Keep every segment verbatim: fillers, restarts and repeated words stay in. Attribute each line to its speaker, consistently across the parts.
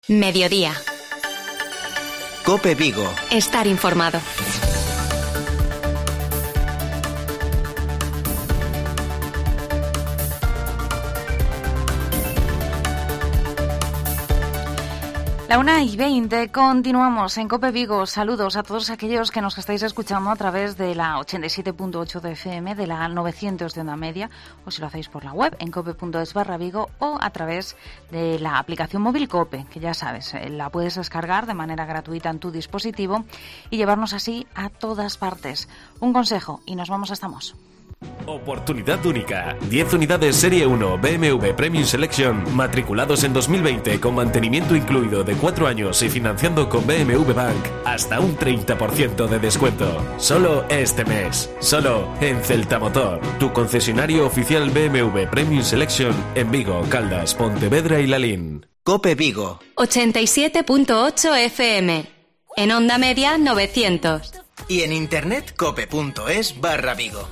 Speaker 1: Mediodía.
Speaker 2: COPE Vigo.
Speaker 1: Estar informado. La una y veinte, continuamos en COPE Vigo. Saludos a todos aquellos que nos estáis escuchando a través de la ochenta y siete punto ocho de F M, de la novecientos de onda media, o si lo hacéis por la web en cope punto es barra Vigo, o a través de la aplicación móvil COPE, que ya sabes, la puedes descargar de manera gratuita en tu dispositivo y llevarnos así a todas partes. Un consejo y nos vamos hasta Mos.
Speaker 3: Oportunidad única. diez unidades Serie uno B M W Premium Selection matriculados en dos mil veinte con mantenimiento incluido de cuatro años y financiando con B M W Bank hasta un treinta por ciento de descuento. Solo este mes. Solo en Celta Motor, tu concesionario oficial B M W Premium Selection en Vigo, Caldas, Pontevedra y Lalín.
Speaker 2: COPE Vigo.
Speaker 1: ochenta y siete punto ocho F M. En onda media novecientos.
Speaker 2: Y en internet cope punto es barra Vigo.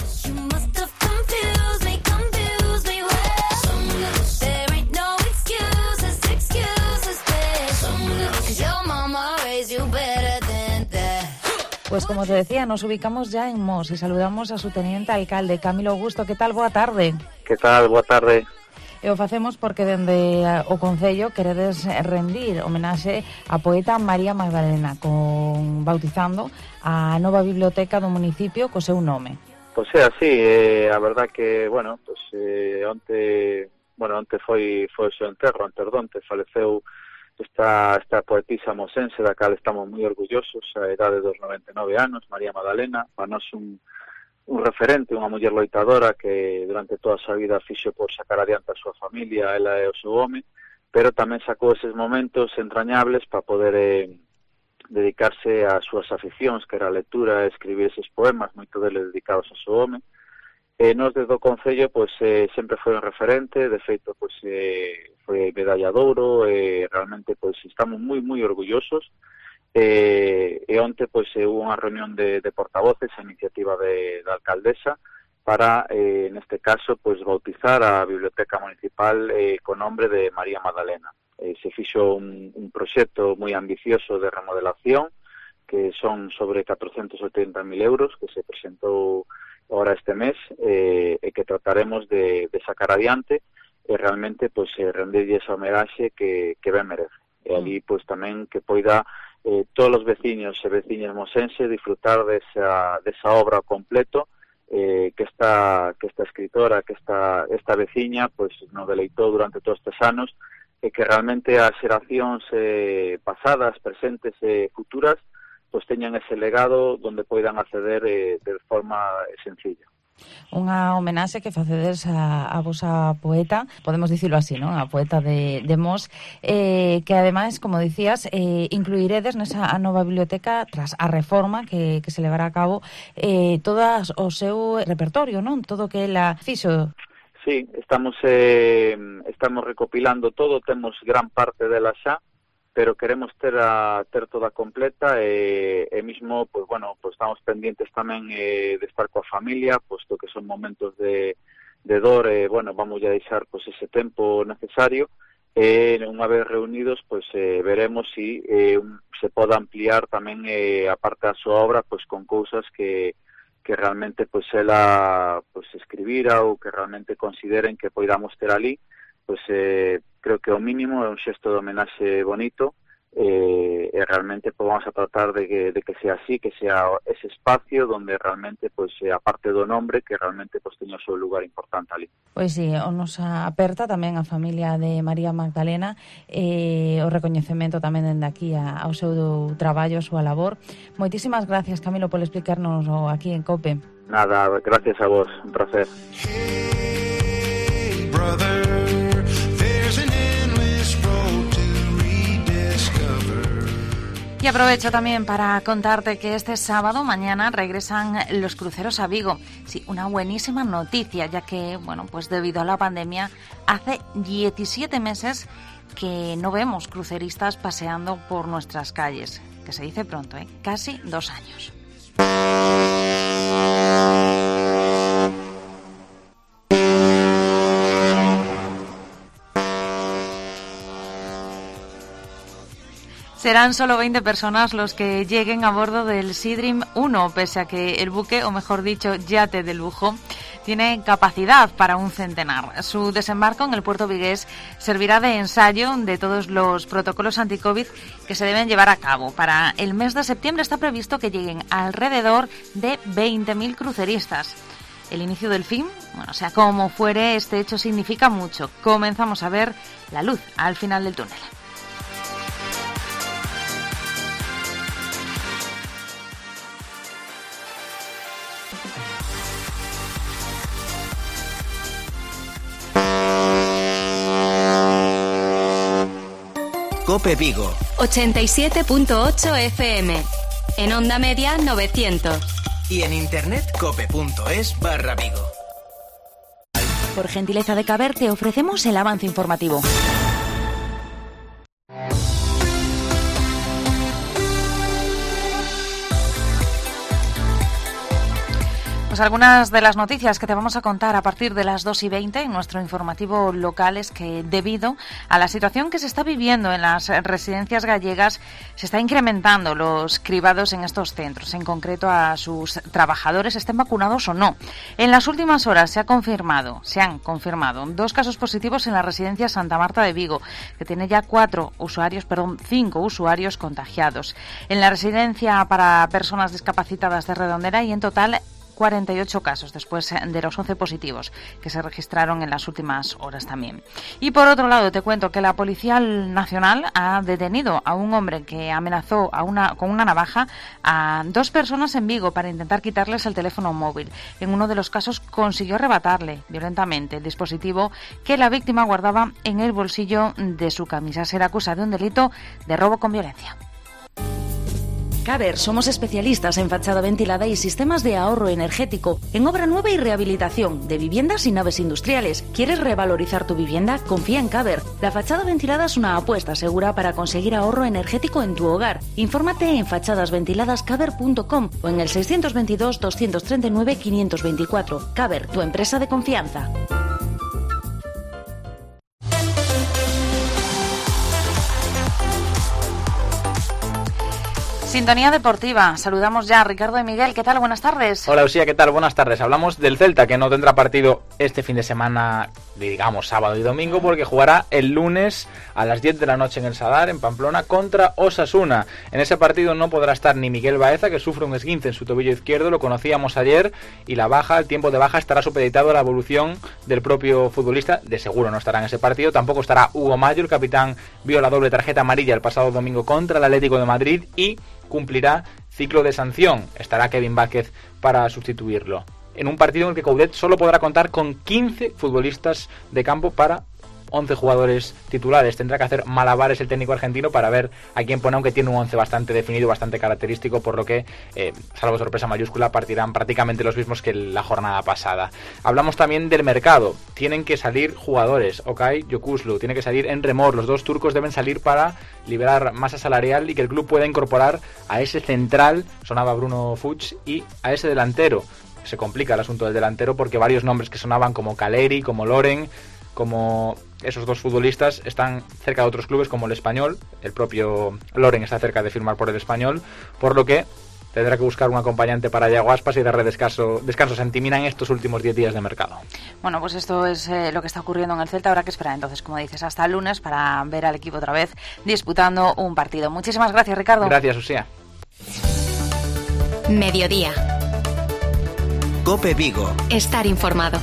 Speaker 4: Pues como te decía, nos ubicamos ya en Mos y saludamos a su teniente alcalde, Camilo Augusto. Que tal? Boa tarde.
Speaker 5: Que tal? Boa tarde.
Speaker 4: E o facemos porque dende o Concello queredes rendir homenaxe á poeta María Magdalena, con bautizando a nova biblioteca do municipio co seu nome.
Speaker 5: Pois é así, eh, a verdad que, bueno, pues, eh, onte, bueno, onte foi, foi o seu enterro, antes donte faleceu esta, esta poetisa mosense da cal estamos moi orgullosos, a idade dos noventa e nove anos, María Magdalena, para nós un, un referente, unha muller loitadora que durante toda a súa vida fixo por sacar adiante a súa familia, ela e o seu home, pero tamén sacou eses momentos entrañables para poder eh, dedicarse ás súas aficións, que era a lectura e escribir eses poemas, moito deles dedicados ao seu home. E nos desde o Concello, pois, eh, sempre foi un referente, de feito, pois, eh, foi medalla de ouro, e eh, realmente, pois, estamos moi, moi orgullosos. Eh, e onte, pois, eh, hubo unha reunión de, de portavoces, a iniciativa de, da alcaldesa, para, eh, neste caso, pois, bautizar a Biblioteca Municipal eh, co nombre de María Magdalena. Eh, se fixo un, un proxecto moi ambicioso de remodelación, que son sobre catrocentos oitenta mil euros, que se presentou ahora este mes, eh, e que trataremos de, de sacar adiante e realmente pois eh, renderlle esa homenaxe que, que ben merece. E ali pois tamén que poida eh, todos os veciños e veciñas mosense disfrutar desa, desa obra completo eh, que esta que esta escritora, que esta esta veciña pois nos deleitou durante todos estes anos, e que realmente as xeracións eh, pasadas, presentes e futuras pois teñan ese legado donde poidan acceder eh, de forma sencilla.
Speaker 4: Unha homenaxe que facedes a, a vosa poeta, podemos dicirlo así, non? A poeta de, de Mos, eh, que ademais, como dicías, eh, incluiredes nesa a nova biblioteca tras a reforma que, que se levará a cabo eh, todo o seu repertorio, non? Todo o que ela fixo.
Speaker 5: Sí, estamos eh, estamos recopilando todo, temos gran parte dela xa, pero queremos ter a ter toda completa e, e mismo, pues bueno, pues estamos pendientes tamén eh, de estar coa familia, posto que son momentos de, de dor, e, eh, bueno, vamos a deixar pues ese tempo necesario, e eh, unha vez reunidos, pues eh, veremos si eh, se pode ampliar tamén eh, a parte da súa obra, pues con cousas que que realmente pues ela pues escribira ou que realmente consideren que poidamos ter ali, pues eh, creo que o mínimo é un xesto de homenaxe bonito, eh, e realmente pues, vamos a tratar de que, de que sea así, que sea ese espacio donde realmente, pues, a parte do nombre, que realmente pues, teña o seu lugar importante ali.
Speaker 4: Pois sí, o nos aperta tamén a familia de María Magdalena, eh, o recoñecemento tamén dende aquí a, ao seu traballo, a súa labor. Moitísimas gracias, Camilo, por explicarnos aquí en COPE.
Speaker 5: Nada, gracias a vos, un placer.
Speaker 6: Hey, brother.
Speaker 1: Y aprovecho también para contarte que este sábado, mañana, regresan los cruceros a Vigo. Sí, una buenísima noticia, ya que, bueno, pues debido a la pandemia, hace diecisiete meses que no vemos cruceristas paseando por nuestras calles. Que se dice pronto, ¿eh? Casi dos años. Serán solo veinte personas los que lleguen a bordo del Seadream uno, pese a que el buque, o mejor dicho, yate de lujo, tiene capacidad para un centenar. Su desembarco en el puerto vigués servirá de ensayo de todos los protocolos anti-COVID que se deben llevar a cabo. Para el mes de septiembre está previsto que lleguen alrededor de veinte mil cruceristas. El inicio del fin, bueno, sea como fuere, este hecho significa mucho. Comenzamos a ver la luz al final del túnel.
Speaker 2: COPE Vigo
Speaker 6: ochenta y siete punto ocho F M, en onda media novecientos.
Speaker 2: Y en internet cope.es barra Vigo.
Speaker 1: Por gentileza de Caber te ofrecemos el avance informativo. Pues algunas de las noticias que te vamos a contar a partir de las dos y veinte en nuestro informativo local es que debido a la situación que se está viviendo en las residencias gallegas se está incrementando los cribados en estos centros, en concreto a sus trabajadores, estén vacunados o no. En las últimas horas se ha confirmado, se han confirmado dos casos positivos en la residencia Santa Marta de Vigo, que tiene ya cuatro usuarios, perdón, cinco usuarios contagiados. En la residencia para personas discapacitadas de Redondela y en total cuarenta y ocho casos después de los once positivos que se registraron en las últimas horas también. Y por otro lado te cuento que la Policía Nacional ha detenido a un hombre que amenazó a una, con una navaja a dos personas en Vigo para intentar quitarles el teléfono móvil. En uno de los casos consiguió arrebatarle violentamente el dispositivo que la víctima guardaba en el bolsillo de su camisa. Será acusado de un delito de robo con violencia. Caber, somos especialistas en fachada ventilada y sistemas de ahorro energético, en obra nueva y rehabilitación de viviendas y naves industriales. ¿Quieres revalorizar tu vivienda? Confía en Caber. La fachada ventilada es una apuesta segura para conseguir ahorro energético en tu hogar. Infórmate en fachadas ventiladas caber punto com o en el seiscientos veintidós, doscientos treinta y nueve, quinientos veinticuatro. Caber, tu empresa de confianza. Sintonía deportiva. Saludamos ya a Ricardo y Miguel. ¿Qué tal? Buenas tardes.
Speaker 7: Hola, Usía. ¿Qué tal? Buenas tardes. Hablamos del Celta, que no tendrá partido este fin de semana, digamos sábado y domingo, porque jugará el lunes a las diez de la noche en el Sadar, en Pamplona, contra Osasuna. En ese partido no podrá estar ni Miguel Baeza, que sufre un esguince en su tobillo izquierdo, lo conocíamos ayer, y la baja, el tiempo de baja estará supeditado a la evolución del propio futbolista. De seguro no estará en ese partido. Tampoco estará Hugo Mayo, el capitán vio la doble tarjeta amarilla el pasado domingo contra el Atlético de Madrid y cumplirá ciclo de sanción. Estará Kevin Vázquez para sustituirlo. En un partido en el que Coudet solo podrá contar con quince futbolistas de campo para once jugadores titulares. Tendrá que hacer malabares el técnico argentino para ver a quién pone, aunque tiene un once bastante definido, bastante característico, por lo que, eh, salvo sorpresa mayúscula, partirán prácticamente los mismos que la jornada pasada. Hablamos también del mercado. Tienen que salir jugadores. Okay Yokuslu, tiene que salir en Remor. Los dos turcos deben salir para liberar masa salarial y que el club pueda incorporar a ese central, sonaba Bruno Fuchs, y a ese delantero. Se complica el asunto del delantero porque varios nombres que sonaban, como Caleri, como Loren, como esos dos futbolistas, están cerca de otros clubes como el Español. El propio Loren está cerca de firmar por el Español, por lo que tendrá que buscar un acompañante para Yago Aspas y darle descanso, descanso a Santimina en estos últimos diez días de mercado.
Speaker 1: Bueno, pues esto es eh, lo que está ocurriendo en el Celta. Habrá que esperar entonces, como dices, hasta el lunes para ver al equipo otra vez disputando un partido. Muchísimas gracias, Ricardo.
Speaker 7: Gracias, Usía.
Speaker 6: Mediodía.
Speaker 2: COPE Vigo.
Speaker 6: Estar informado.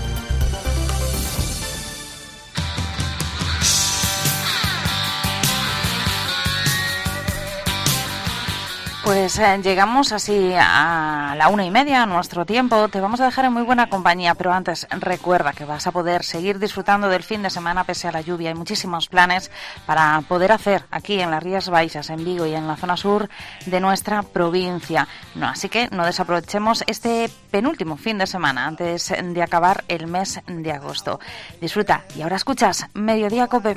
Speaker 1: Pues eh, llegamos así a la una y media, a nuestro tiempo. Te vamos a dejar en muy buena compañía, pero antes recuerda que vas a poder seguir disfrutando del fin de semana pese a la lluvia. Hay muchísimos planes para poder hacer aquí en las Rías Baixas, en Vigo y en la zona sur de nuestra provincia. No, así que no desaprovechemos este penúltimo fin de semana antes de acabar el mes de agosto. Disfruta. Y ahora escuchas Mediodía Cope.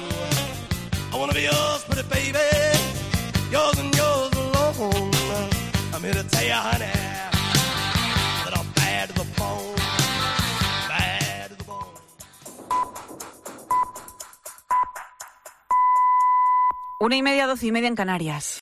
Speaker 1: I'm here to tell you, honey, that I'm bad to the bone, bad to the bone.
Speaker 8: Una y media, doce y media en Canarias.